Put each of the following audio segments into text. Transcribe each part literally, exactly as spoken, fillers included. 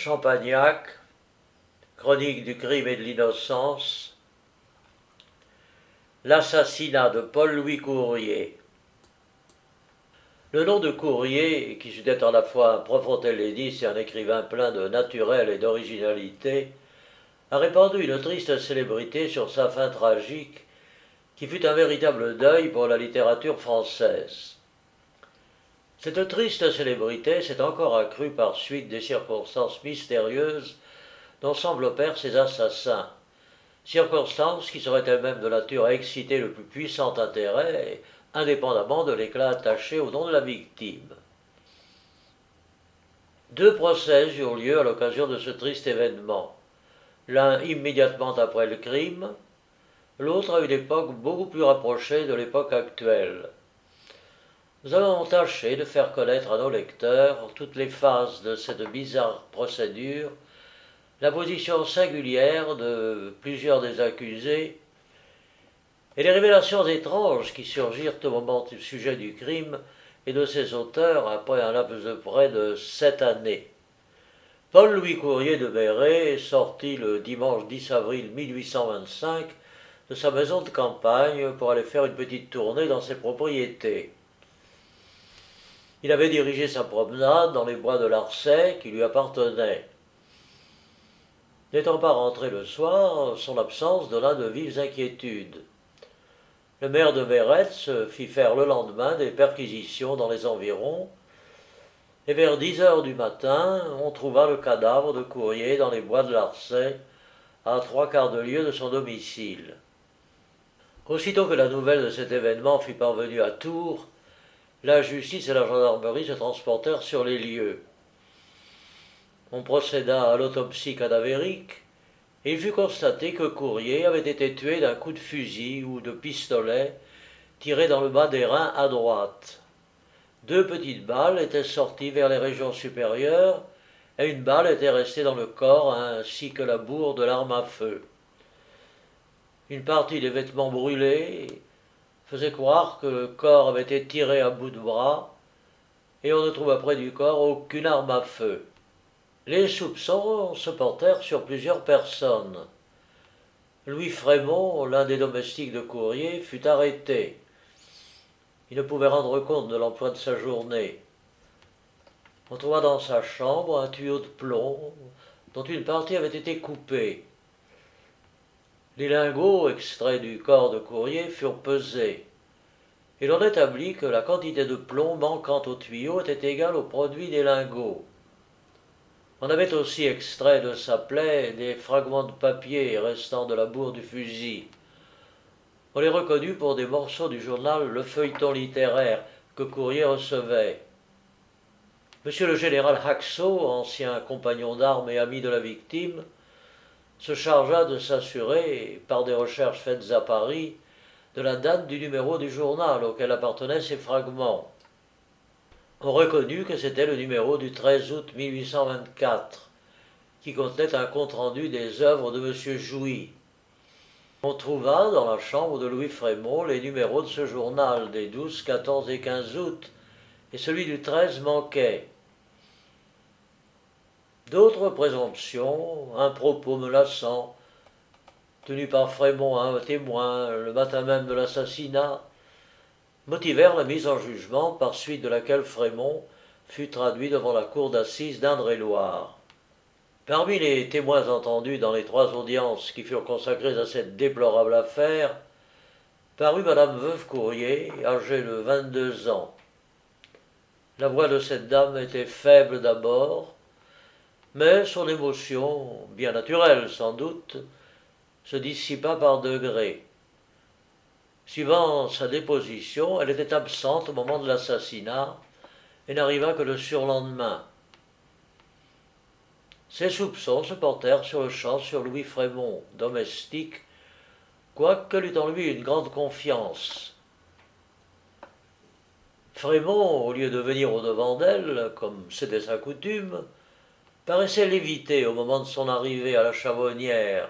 Champagnac, chronique du crime et de l'innocence, l'assassinat de Paul-Louis Courier. Le nom de Courier, qui sut être à la fois un profond helléniste et un écrivain plein de naturel et d'originalité, a répandu une triste célébrité sur sa fin tragique, qui fut un véritable deuil pour la littérature française. Cette triste célébrité s'est encore accrue par suite des circonstances mystérieuses dont s'enveloppèrent ces assassins, circonstances qui seraient elles-mêmes de nature à exciter le plus puissant intérêt, indépendamment de l'éclat attaché au nom de la victime. Deux procès eurent lieu à l'occasion de ce triste événement, l'un immédiatement après le crime, l'autre à une époque beaucoup plus rapprochée de l'époque actuelle. Nous allons tâcher de faire connaître à nos lecteurs toutes les phases de cette bizarre procédure, la position singulière de plusieurs des accusés et les révélations étranges qui surgirent au moment du sujet du crime et de ses auteurs après un laps de près de sept années. Paul-Louis Courier de Béret sortit le dimanche dix avril mille huit cent vingt-cinq de sa maison de campagne pour aller faire une petite tournée dans ses propriétés. Il avait dirigé sa promenade dans les bois de Larçay qui lui appartenaient. N'étant pas rentré le soir, son absence donna de vives inquiétudes. Le maire de Véretz fit faire le lendemain des perquisitions dans les environs, et vers dix heures du matin, on trouva le cadavre de Courier dans les bois de Larçay, à trois quarts de lieue de son domicile. Aussitôt que la nouvelle de cet événement fut parvenue à Tours, la justice et la gendarmerie se transportèrent sur les lieux. On procéda à l'autopsie cadavérique, et il fut constaté que Courier avait été tué d'un coup de fusil ou de pistolet tiré dans le bas des reins à droite. Deux petites balles étaient sorties vers les régions supérieures, et une balle était restée dans le corps ainsi que la bourre de l'arme à feu. Une partie des vêtements brûlés faisait croire que le corps avait été tiré à bout de bras, et on ne trouva près du corps aucune arme à feu. Les soupçons se portèrent sur plusieurs personnes. Louis Frémont, l'un des domestiques de Courier, fut arrêté. Il ne pouvait rendre compte de l'emploi de sa journée. On trouva dans sa chambre un tuyau de plomb dont une partie avait été coupée. Les lingots extraits du corps de Courier furent pesés, et l'on établit que la quantité de plomb manquant au tuyau était égale au produit des lingots. On avait aussi extrait de sa plaie des fragments de papier restant de la bourre du fusil. On les reconnut pour des morceaux du journal Le Feuilleton littéraire que Courier recevait. Monsieur le général Haxo, ancien compagnon d'armes et ami de la victime, se chargea de s'assurer, par des recherches faites à Paris, de la date du numéro du journal auquel appartenaient ces fragments. On reconnut que c'était le numéro du treize août mille huit cent vingt-quatre, qui contenait un compte-rendu des œuvres de M. Jouy. On trouva dans la chambre de Louis Frémont les numéros de ce journal des douze, quatorze et quinze août, et celui du treize manquait. D'autres présomptions, un propos menaçant, tenu par Frémont à un témoin le matin même de l'assassinat, motivèrent la mise en jugement par suite de laquelle Frémont fut traduit devant la cour d'assises d'Indre-et-Loire. Parmi les témoins entendus dans les trois audiences qui furent consacrées à cette déplorable affaire, parut madame Veuve Courier, âgée de vingt-deux ans. La voix de cette dame était faible d'abord, mais son émotion, bien naturelle sans doute, se dissipa par degrés. Suivant sa déposition, elle était absente au moment de l'assassinat et n'arriva que le surlendemain. Ses soupçons se portèrent sur le champ sur Louis Frémont, domestique, quoique eût en lui une grande confiance. Frémont, au lieu de venir au-devant d'elle, comme c'était sa coutume, paraissait l'éviter au moment de son arrivée à la Chavonnière.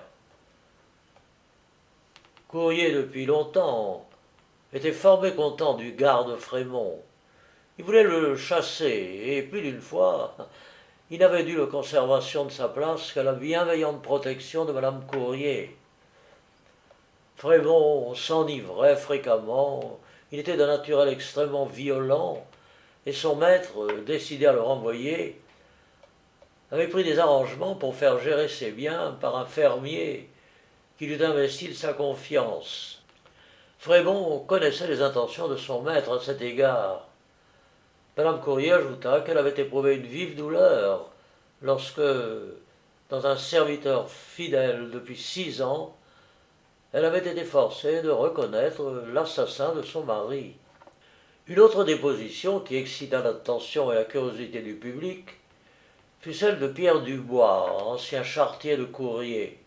Courier, depuis longtemps, était fort mécontent du garde Frémont. Il voulait le chasser, et plus d'une fois, il n'avait dû la conservation de sa place qu'à la bienveillante protection de madame Courrier. Frémont s'enivrait fréquemment, il était d'un naturel extrêmement violent, et son maître, décidé à le renvoyer, avait pris des arrangements pour faire gérer ses biens par un fermier qui lui investit de sa confiance. Frémont connaissait les intentions de son maître à cet égard. Madame Courrier ajouta qu'elle avait éprouvé une vive douleur lorsque, dans un serviteur fidèle depuis six ans, elle avait été forcée de reconnaître l'assassin de son mari. Une autre déposition qui excita l'attention et la curiosité du public fut celle de Pierre Dubois, ancien charretier de Courrier.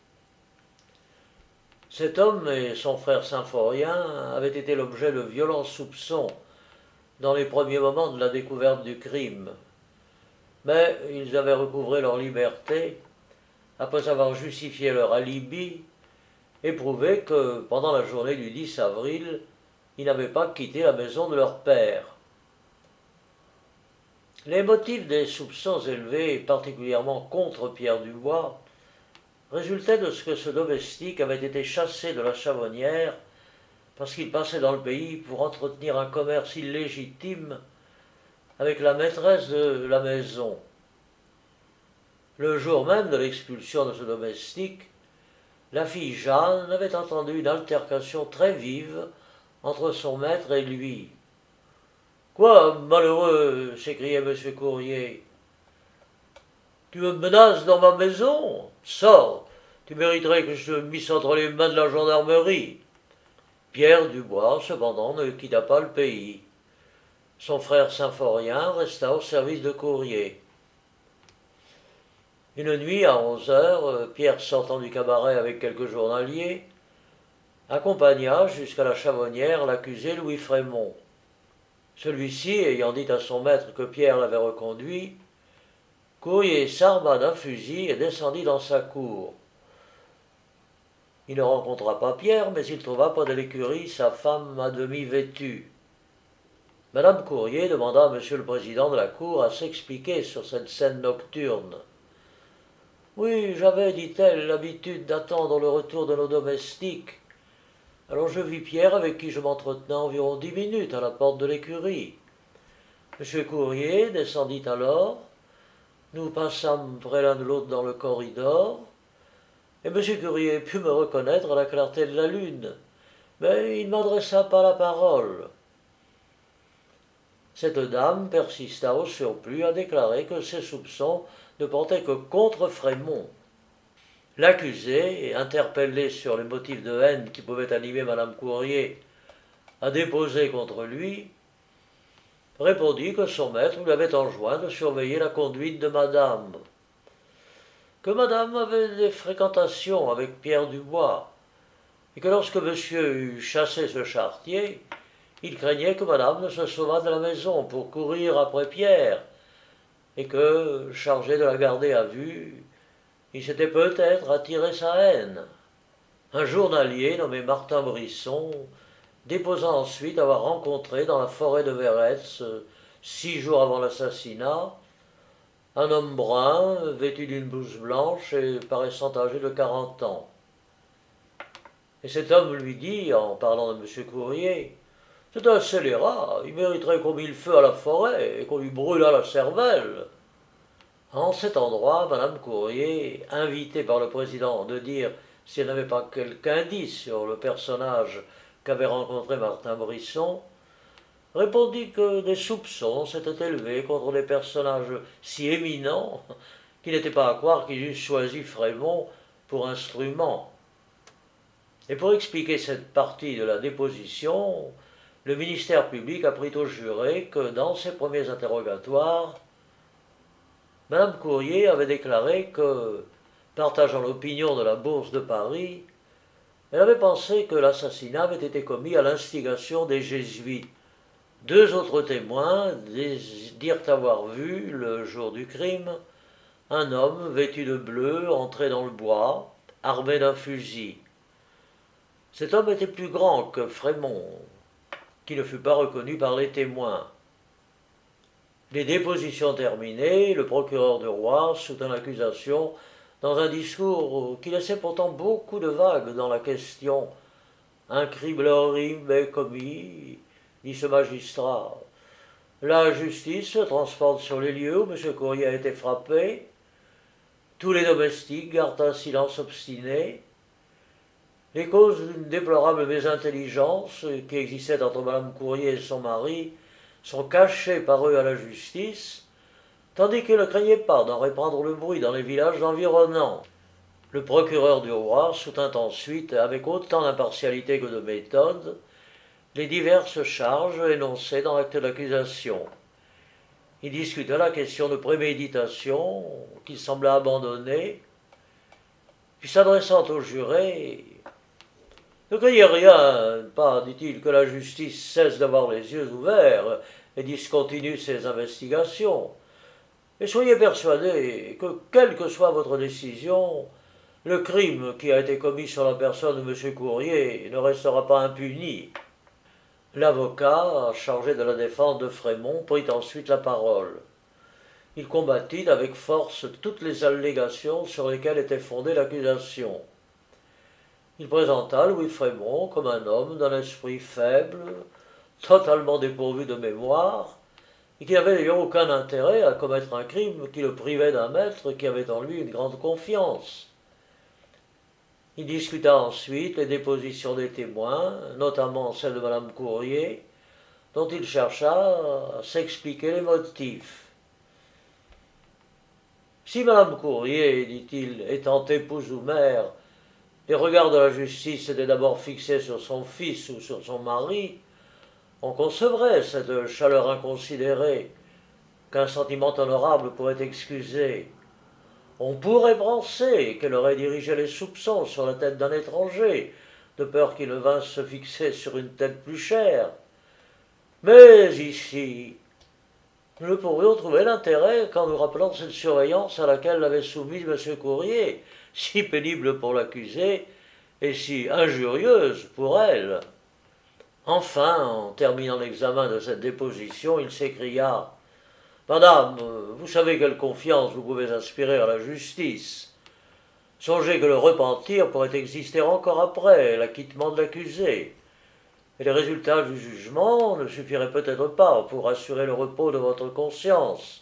Cet homme et son frère Symphorien avaient été l'objet de violents soupçons dans les premiers moments de la découverte du crime. Mais ils avaient recouvré leur liberté après avoir justifié leur alibi et prouvé que, pendant la journée du dix avril, ils n'avaient pas quitté la maison de leur père. Les motifs des soupçons élevés, particulièrement contre Pierre Dubois, résultaient de ce que ce domestique avait été chassé de la Chavonnière parce qu'il passait dans le pays pour entretenir un commerce illégitime avec la maîtresse de la maison. Le jour même de l'expulsion de ce domestique, la fille Jeanne avait entendu une altercation très vive entre son maître et lui. « Quoi, malheureux !» s'écriait M. Courrier. « Tu me menaces dans ma maison ? Sors, tu mériterais que je te misse entre les mains de la gendarmerie. » Pierre Dubois, cependant, ne quitta pas le pays. Son frère Symphorien resta au service de Courrier. Une nuit, à onze heures, Pierre, sortant du cabaret avec quelques journaliers, accompagna jusqu'à la Chavonnière l'accusé Louis Frémont. Celui-ci, ayant dit à son maître que Pierre l'avait reconduit, Courrier s'arma d'un fusil et descendit dans sa cour. Il ne rencontra pas Pierre, mais il trouva près de l'écurie sa femme à demi vêtue. Madame Courrier demanda à monsieur le président de la cour à s'expliquer sur cette scène nocturne. « Oui, j'avais, dit-elle, l'habitude d'attendre le retour de nos domestiques. Alors je vis Pierre avec qui je m'entretenais environ dix minutes à la porte de l'écurie. Monsieur Courrier descendit alors, nous passâmes près l'un de l'autre dans le corridor, et monsieur Courrier put me reconnaître à la clarté de la lune, mais il ne m'adressa pas la parole. » Cette dame persista au surplus à déclarer que ses soupçons ne portaient que contre Frémont. L'accusé, interpellé sur les motifs de haine qui pouvaient animer madame Courrier à déposer contre lui, répondit que son maître lui avait enjoint de surveiller la conduite de madame, que madame avait des fréquentations avec Pierre Dubois, et que lorsque monsieur eut chassé ce charretier, il craignait que madame ne se sauvât de la maison pour courir après Pierre, et que, chargé de la garder à vue, il s'était peut-être attiré sa haine. Un journalier nommé Martin Brisson déposa ensuite avoir rencontré dans la forêt de Véretz, six jours avant l'assassinat, un homme brun, vêtu d'une blouse blanche et paraissant âgé de quarante ans. Et cet homme lui dit, en parlant de M. Courrier, « C'est un scélérat, il mériterait qu'on mît le feu à la forêt et qu'on lui brûlât la cervelle. » En cet endroit, madame Courrier, invitée par le président de dire si elle n'avait pas quelque indice sur le personnage qu'avait rencontré Martin Brisson, répondit que des soupçons s'étaient élevés contre des personnages si éminents qu'il n'était pas à croire qu'ils eussent choisi Frémont pour instrument. Et pour expliquer cette partie de la déposition, le ministère public apprit aux jurés que dans ses premiers interrogatoires, madame Courrier avait déclaré que, partageant l'opinion de la Bourse de Paris, elle avait pensé que l'assassinat avait été commis à l'instigation des Jésuites. Deux autres témoins dirent avoir vu, le jour du crime, un homme vêtu de bleu entrer dans le bois, armé d'un fusil. Cet homme était plus grand que Frémont, qui ne fut pas reconnu par les témoins. Les dépositions terminées, le procureur du roi soutint l'accusation dans un discours qui laissait pourtant beaucoup de vagues dans la question. Un crime horrible est commis, dit ce magistrat. La justice se transporte sur les lieux où M. Courrier a été frappé. Tous les domestiques gardent un silence obstiné. Les causes d'une déplorable mésintelligence qui existait entre Mme Courrier et son mari sont cachées par eux à la justice, tandis qu'ils ne craignaient pas d'en répandre le bruit dans les villages environnants. Le procureur du roi soutint ensuite, avec autant d'impartialité que de méthode, les diverses charges énoncées dans l'acte d'accusation. Il discuta la question de préméditation, qu'il sembla abandonner, puis s'adressant au juré, « Ne craignez rien, pas, dit-il, que la justice cesse d'avoir les yeux ouverts et discontinue ses investigations. Et soyez persuadés que, quelle que soit votre décision, le crime qui a été commis sur la personne de M. Courrier ne restera pas impuni. » L'avocat, chargé de la défense de Frémont, prit ensuite la parole. Il combattit avec force toutes les allégations sur lesquelles était fondée l'accusation. Il présenta Louis Frémont comme un homme d'un esprit faible, totalement dépourvu de mémoire, et qui n'avait d'ailleurs aucun intérêt à commettre un crime qui le privait d'un maître qui avait en lui une grande confiance. Il discuta ensuite les dépositions des témoins, notamment celle de Mme Courrier, dont il chercha à s'expliquer les motifs. Si Mme Courrier, dit-il, étant épouse ou mère, les regards de la justice étaient d'abord fixés sur son fils ou sur son mari, on concevrait cette chaleur inconsidérée qu'un sentiment honorable pourrait excuser. On pourrait penser qu'elle aurait dirigé les soupçons sur la tête d'un étranger, de peur qu'il ne vînt se fixer sur une tête plus chère. Mais ici, nous ne pourrions trouver l'intérêt qu'en nous rappelant cette surveillance à laquelle l'avait soumise M. Courrier, si pénible pour l'accusé et si injurieuse pour elle. Enfin, en terminant l'examen de cette déposition, il s'écria « Madame, vous savez quelle confiance vous pouvez inspirer à la justice. Songez que le repentir pourrait exister encore après l'acquittement de l'accusé, et les résultats du jugement ne suffiraient peut-être pas pour assurer le repos de votre conscience.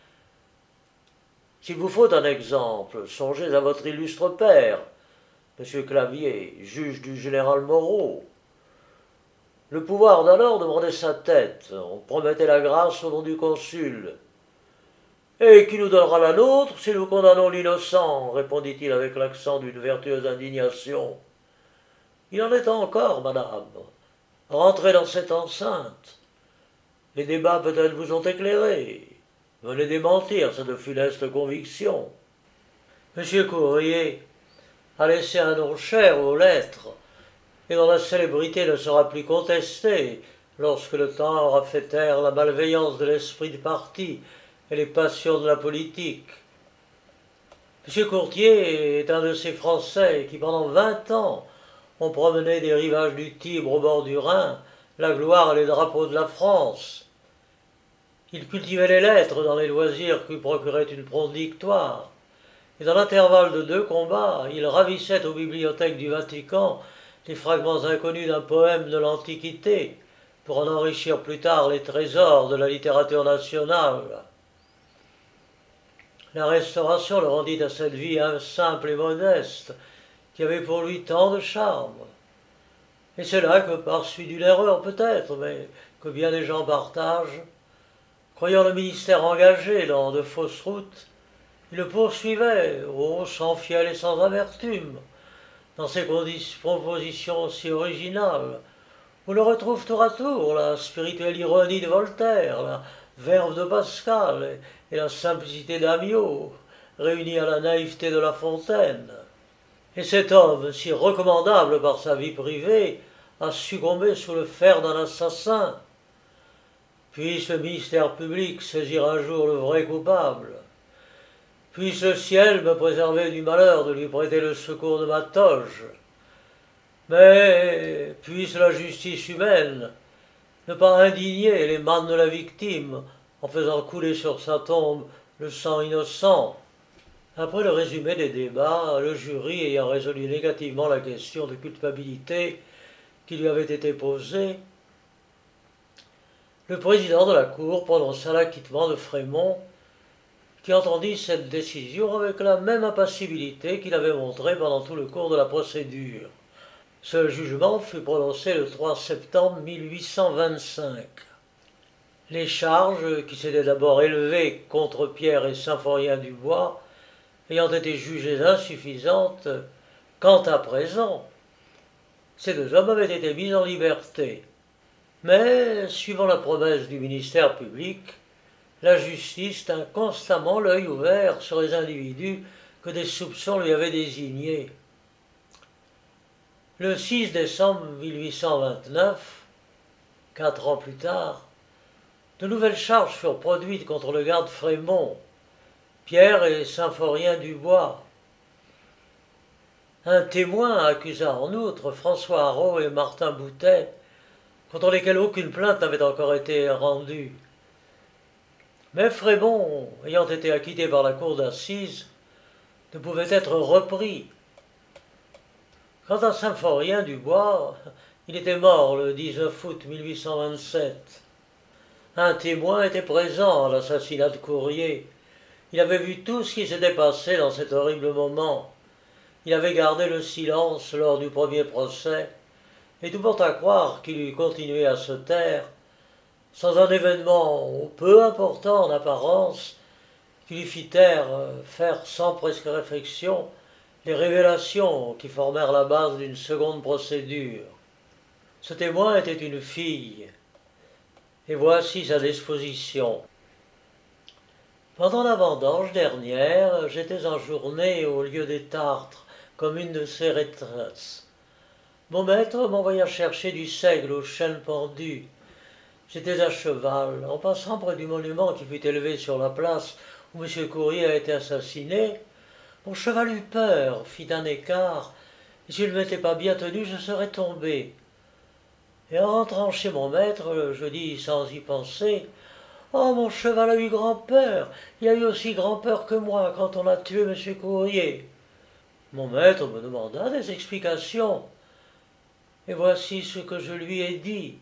S'il vous faut un exemple, songez à votre illustre père, M. Clavier, juge du général Moreau. Le pouvoir d'alors demandait sa tête, on promettait la grâce au nom du consul. « Et qui nous donnera la nôtre si nous condamnons l'innocent » répondit-il avec l'accent d'une vertueuse indignation. « Il en est encore, madame. Rentrez dans cette enceinte. Les débats peut-être vous ont éclairé. Venez démentir cette funeste conviction. M. Courrier a laissé un nom cher aux lettres, et dont la célébrité ne sera plus contestée lorsque le temps aura fait taire la malveillance de l'esprit du parti et les passions de la politique. M. Courtier est un de ces Français qui, pendant vingt ans, ont promené des rivages du Tibre au bord du Rhin la gloire et les drapeaux de la France. Il cultivait les lettres dans les loisirs qui lui procuraient une prompte victoire, et dans l'intervalle de deux combats, il ravissait aux bibliothèques du Vatican les fragments inconnus d'un poème de l'Antiquité, pour en enrichir plus tard les trésors de la littérature nationale. La Restauration le rendit à cette vie simple et modeste, qui avait pour lui tant de charme. Et c'est là que, par suite d'une erreur peut-être, mais que bien des gens partagent, croyant le ministère engagé dans de fausses routes, il le poursuivait, oh, sans fiel et sans amertume, dans ses propositions si originales. On le retrouve tour à tour, la spirituelle ironie de Voltaire, la verve de Pascal et, et la simplicité d'Amiot, réunies à la naïveté de La Fontaine. Et cet homme, si recommandable par sa vie privée, a succombé sous le fer d'un assassin. Puisse le ministère public saisir un jour le vrai coupable. Puisse le ciel me préserver du malheur de lui prêter le secours de ma toge. Mais puisse la justice humaine ne pas indigner les mânes de la victime en faisant couler sur sa tombe le sang innocent. Après le résumé des débats, le jury ayant résolu négativement la question de culpabilité qui lui avait été posée, le président de la Cour prononça l'acquittement de Frémont, qui entendit cette décision avec la même impassibilité qu'il avait montrée pendant tout le cours de la procédure. Ce jugement fut prononcé le trois septembre mille huit cent vingt-cinq. Les charges, qui s'étaient d'abord élevées contre Pierre et Symphorien-Dubois, ayant été jugées insuffisantes, quant à présent, ces deux hommes avaient été mis en liberté. Mais, suivant la promesse du ministère public, la justice tint constamment l'œil ouvert sur les individus que des soupçons lui avaient désignés. Le six décembre mille huit cent vingt-neuf, quatre ans plus tard, de nouvelles charges furent produites contre le garde Frémont, Pierre et Symphorien-Dubois. Un témoin accusa en outre François Haraud et Martin Boutet, contre lesquels aucune plainte n'avait encore été rendue. Mais Frémont, ayant été acquitté par la cour d'assises, ne pouvait être repris. Quant à Symphorien-Dubois, il était mort le dix-neuf août mille huit cent vingt-sept. Un témoin était présent à l'assassinat de Courrier. Il avait vu tout ce qui s'était passé dans cet horrible moment. Il avait gardé le silence lors du premier procès, et tout porte à croire qu'il eût continué à se taire, sans un événement peu important en apparence, qui lui fit taire, faire sans presque réflexion les révélations qui formèrent la base d'une seconde procédure. Ce témoin était une fille, et voici sa disposition. Pendant la vendange dernière, j'étais en journée au lieu des Tartres, comme une de ses retraites. Mon maître m'envoya chercher du seigle aux chênes pendus. J'étais à cheval. En passant près du monument qui fut élevé sur la place où M. Courrier a été assassiné, mon cheval eut peur, fit un écart, et si je ne m'étais pas bien tenu, je serais tombé. Et en rentrant chez mon maître, je dis sans y penser, « Oh, mon cheval a eu grand-peur, il a eu aussi grand-peur que moi quand on a tué M. Courrier. » Mon maître me demanda des explications, et voici ce que je lui ai dit.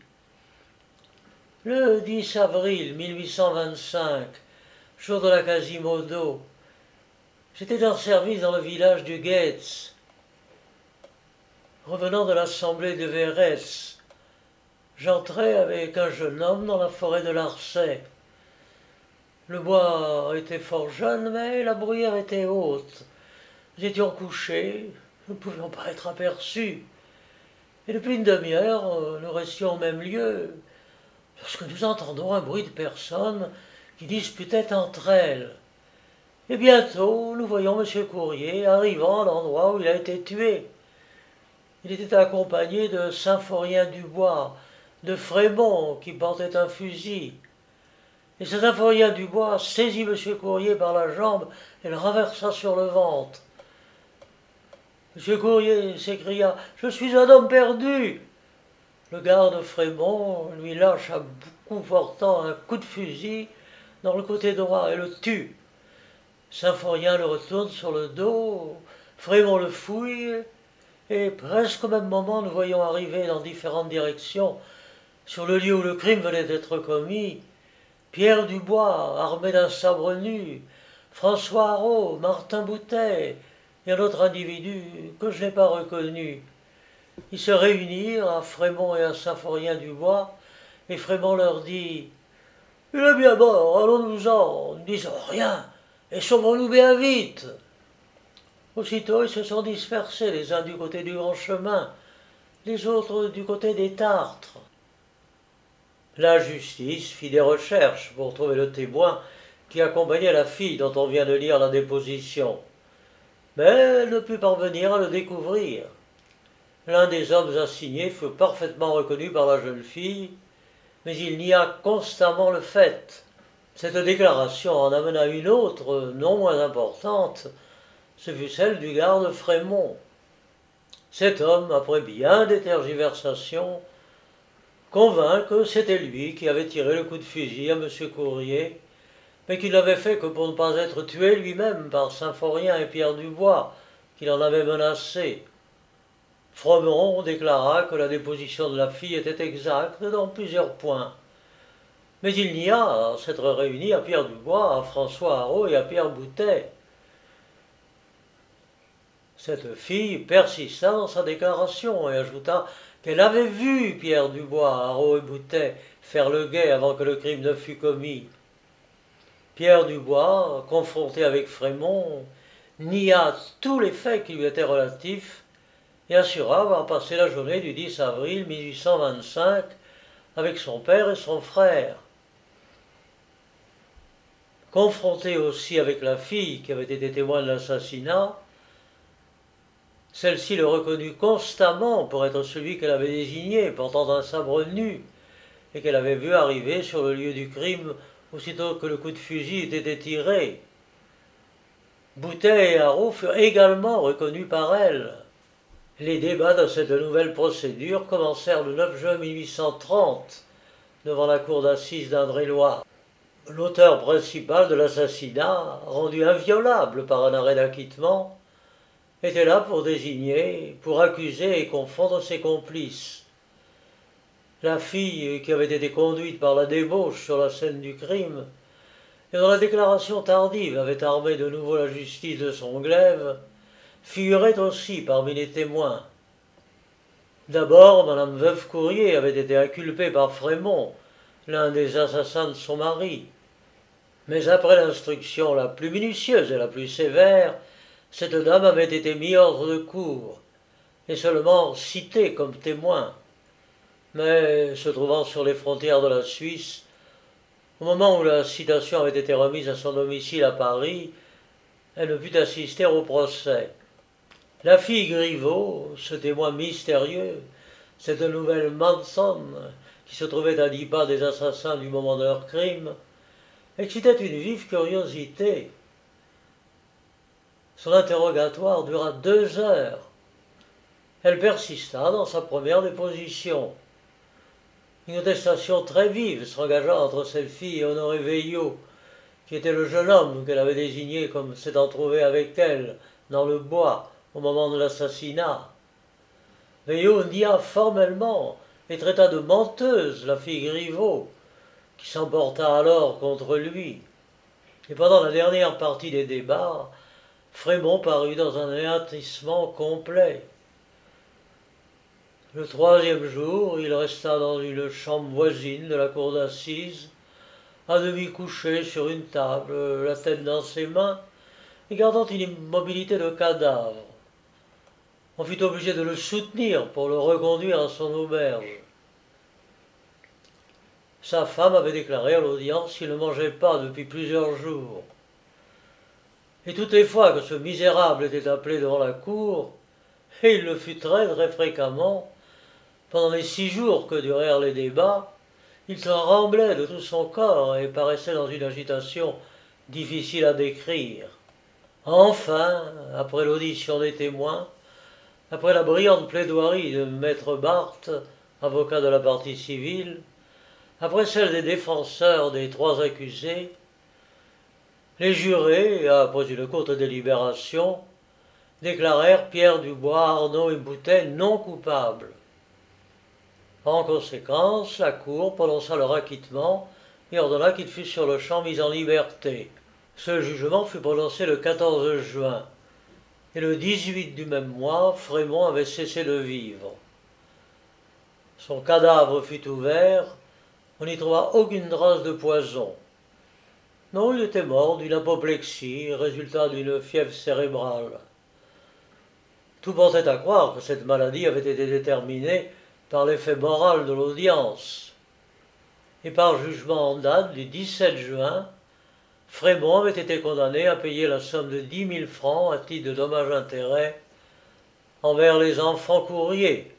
Le dix avril mille huit cent vingt-cinq, jour de la Quasimodo, j'étais en service dans le village du Guetz. Revenant de l'assemblée de Verrès, j'entrais avec un jeune homme dans la forêt de Larçay. Le bois était fort jeune, mais la bruyère était haute. Nous étions couchés, nous ne pouvions pas être aperçus. Et depuis une demi-heure, nous restions au même lieu, lorsque nous entendons un bruit de personnes qui disputaient entre elles. Et bientôt, nous voyons M. Courrier arrivant à l'endroit où il a été tué. Il était accompagné de Symphorien-Dubois, de Frémont qui portait un fusil. Et ce Symphorien-Dubois saisit M. Courrier par la jambe et le renversa sur le ventre. M. Courrier s'écria « Je suis un homme perdu !» Le garde Frémont lui lâche à bout portant un coup de fusil dans le côté droit et le tue. Symphorien le retourne sur le dos, Frémont le fouille, et presque au même moment nous voyons arriver dans différentes directions, sur le lieu où le crime venait d'être commis, Pierre Dubois, armé d'un sabre nu, François Haraud, Martin Boutet, et un autre individu que je n'ai pas reconnu. Ils se réunirent à Frémont et à Symphorien-Dubois, et Frémont leur dit « Il est bien mort, allons-nous-en, ne disons rien, et sauvons-nous bien vite !» Aussitôt ils se sont dispersés, les uns du côté du grand chemin, les autres du côté des Tartres. La justice fit des recherches pour trouver le témoin qui accompagnait la fille dont on vient de lire la déposition, mais elle ne put parvenir à le découvrir. L'un des hommes assignés fut parfaitement reconnu par la jeune fille, mais il nia constamment le fait. Cette déclaration en amena une autre, non moins importante, ce fut celle du garde Frémont. Cet homme, après bien des tergiversations, convint que c'était lui qui avait tiré le coup de fusil à M. Courrier, mais qu'il l'avait fait que pour ne pas être tué lui-même par Symphorien et Pierre Dubois, qu'il en avait menacé. Froment déclara que la déposition de la fille était exacte dans plusieurs points. Mais il nia à s'être réuni à Pierre Dubois, à François Haraud et à Pierre Boutet. Cette fille persista dans sa déclaration et ajouta qu'elle avait vu Pierre Dubois, Haraud et Boutet faire le guet avant que le crime ne fût commis. Pierre Dubois, confronté avec Frémont, nia tous les faits qui lui étaient relatifs et assura avoir passé la journée du dix avril mille huit cent vingt-cinq avec son père et son frère. Confronté aussi avec la fille qui avait été témoin de l'assassinat, celle-ci le reconnut constamment pour être celui qu'elle avait désigné, portant un sabre nu, et qu'elle avait vu arriver sur le lieu du crime aussitôt que le coup de fusil eût été tiré. Boutet et Haraud furent également reconnus par elle. Les débats de cette nouvelle procédure commencèrent le neuf juin mille huit cent trente devant la cour d'assises d'Indre-et-Loire. L'auteur principal de l'assassinat, rendu inviolable par un arrêt d'acquittement, était là pour désigner, pour accuser et confondre ses complices. La fille qui avait été conduite par la débauche sur la scène du crime, et dont la déclaration tardive avait armé de nouveau la justice de son glaive, figurait aussi parmi les témoins. D'abord, Madame Veuve Courrier avait été inculpée par Frémont, l'un des assassins de son mari. Mais après l'instruction la plus minutieuse et la plus sévère, cette dame avait été mise hors de cour, et seulement citée comme témoin. Mais, se trouvant sur les frontières de la Suisse, au moment où la citation avait été remise à son domicile à Paris, elle ne put assister au procès. La fille Griveau, ce témoin mystérieux, cette nouvelle Manson, qui se trouvait à dix pas des assassins du moment de leur crime, excitait une vive curiosité. Son interrogatoire dura deux heures. Elle persista dans sa première déposition. Une contestation très vive s'engagea entre cette fille et Honoré Veillot, qui était le jeune homme qu'elle avait désigné comme s'étant trouvé avec elle dans le bois au moment de l'assassinat. Veillot nia formellement et traita de menteuse la fille Griveau, qui s'emporta alors contre lui. Et pendant la dernière partie des débats, Frémont parut dans un anéantissement complet. Le troisième jour, il resta dans une chambre voisine de la cour d'assises, à demi couché sur une table, la tête dans ses mains, et gardant une immobilité de cadavre. On fut obligé de le soutenir pour le reconduire à son auberge. Sa femme avait déclaré à l'audience qu'il ne mangeait pas depuis plusieurs jours. Et toutes les fois que ce misérable était appelé devant la cour, et il le fut très très fréquemment, pendant les six jours que durèrent les débats, il tremblait de tout son corps et paraissait dans une agitation difficile à décrire. Enfin, après l'audition des témoins, après la brillante plaidoirie de maître Barthes, avocat de la partie civile, après celle des défenseurs des trois accusés, les jurés, après une courte délibération, déclarèrent Pierre Dubois, Arnaud et Boutet non coupables. En conséquence, la Cour prononça leur acquittement et ordonna qu'ils fussent sur le champ mis en liberté. Ce jugement fut prononcé le quatorze juin, et le dix-huit du même mois, Frémont avait cessé de vivre. Son cadavre fut ouvert, on n'y trouva aucune trace de poison. Non, il était mort d'une apoplexie, résultat d'une fièvre cérébrale. Tout portait à croire que cette maladie avait été déterminée par l'effet moral de l'audience. Et par jugement en date du dix-sept juin, Frémont avait été condamné à payer la somme de dix mille francs à titre de dommages-intérêts envers les enfants Courrier,